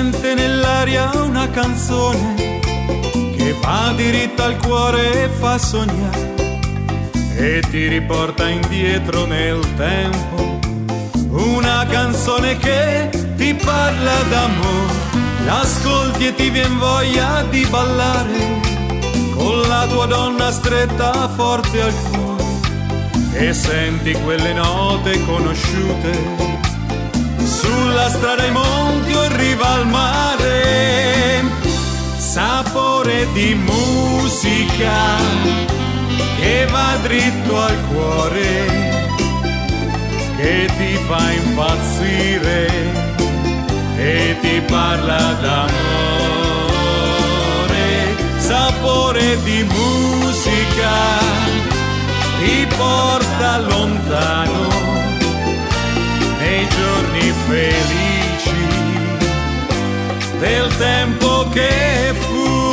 sente nell'aria una canzone che va diritto al cuore e fa sognare e ti riporta indietro nel tempo. Una canzone che ti parla d'amore, l'ascolti e ti vien voglia di ballare con la tua donna stretta forte al cuore e senti quelle note conosciute sulla strada ai monti o in riva al mare. Sapore di musica che va dritto al cuore, che ti fa impazzire e ti parla d'amore. Sapore di musica ti porta lontano nei giorni felici del tempo che fu.